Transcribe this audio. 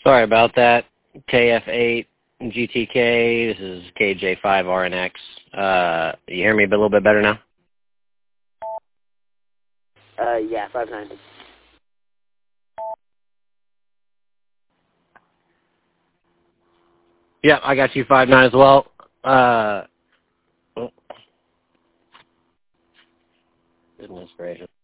Sorry about that. KF8 GTK. This is KJ5RNX. You hear me a little bit better now? Yeah, 590. Yeah, I got you 5-9 as well. Goodness gracious.